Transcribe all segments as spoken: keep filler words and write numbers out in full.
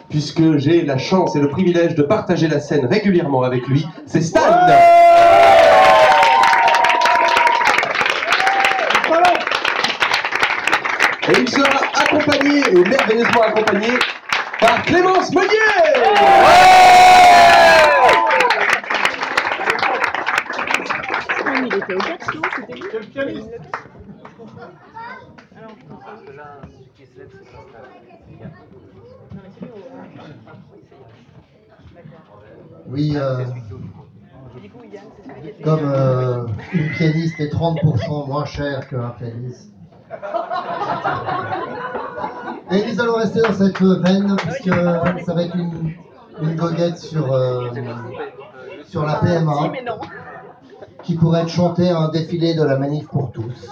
puisque j'ai la chance et le privilège de partager la scène régulièrement avec lui, c'est Stan. Et il sera accompagné, ou merveilleusement accompagné, par Clémence Meunier. Il était au quatre, non? C'était lui? Quel pianiste? Alors, je pense que là, celui qui se lève, c'est pas ça. Non, mais c'est lui au... D'accord. Oui, euh, Du coup, Yann, c'est celui qui était... comme euh, une pianiste est trente pour cent moins cher qu'un pianiste. Et nous allons rester dans cette veine, puisque ça va être une, une goguette sur, euh, sur la P M A, Si, mais non. qui pourrait être chantée à un défilé de la Manif pour tous.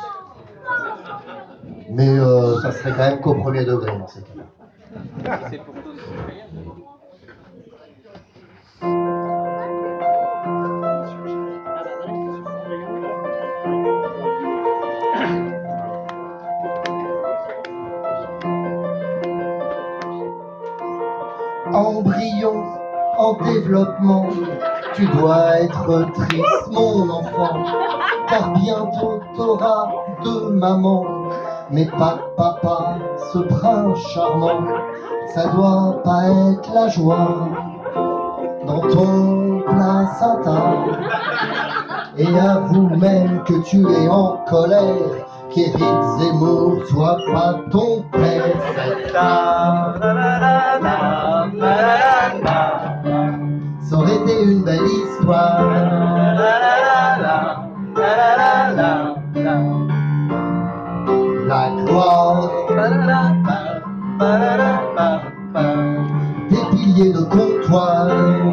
Mais euh, ça serait quand même qu'au premier degré dans ces cas-là. C'est pour tous. Embryon en développement, tu dois être triste mon enfant, car bientôt t'auras deux mamans, mais pas de papa, ce prince charmant, ça doit pas être la joie dans ton placenta. Et avoue même que tu es en colère, qu'Éric Zemmour soit pas ton père. Ça aurait été une belle histoire. La gloire des piliers de comptoir.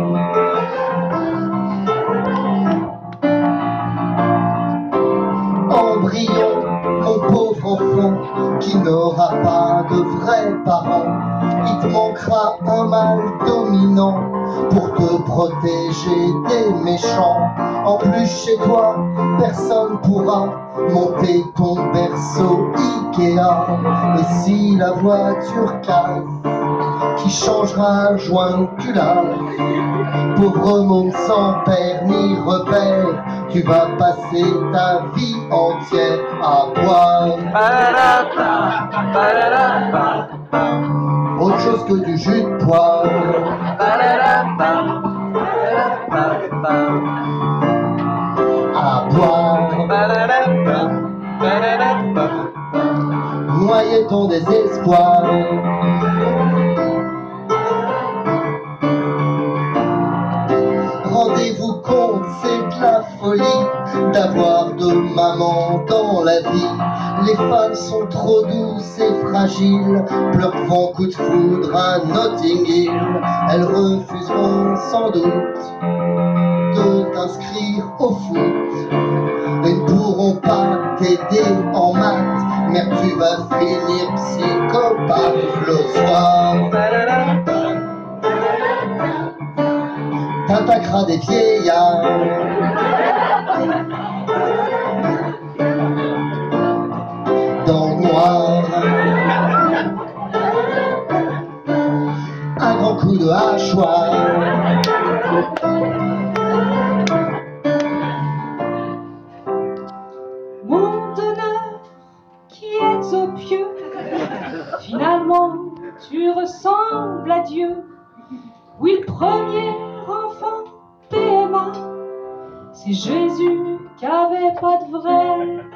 Embryon, mon pauvre enfant, qui n'aura pas de vrais parents. Il te manquera un mâle dominant pour te protéger des méchants. En plus, chez toi, personne pourra monter ton berceau Ikea. Et si la voiture casse, qui changera joint culasse? Pauvre môme sans père ni repère, tu vas passer ta vie entière à boire autre chose que du jus de poire. À boire, noyer ton désespoir. Rendez-vous compte, c'est de la folie d'avoir deux mamans dans la vie. Les femmes sont trop douces et fragiles, pleurent devant coup de foudre à Notting Hill. Elles refuseront sans doute de t'inscrire au foot et ne pourront pas t'aider en maths. Merde, tu vas finir psychopathe le soir. T'attaqueras des vieillards dans le noir. Un grand coup de hachoir. Mon donneur qui est au pieu, finalement tu ressembles à Dieu. Oui, le premier enfant P M A, c'est Jésus qui avait pas de vrai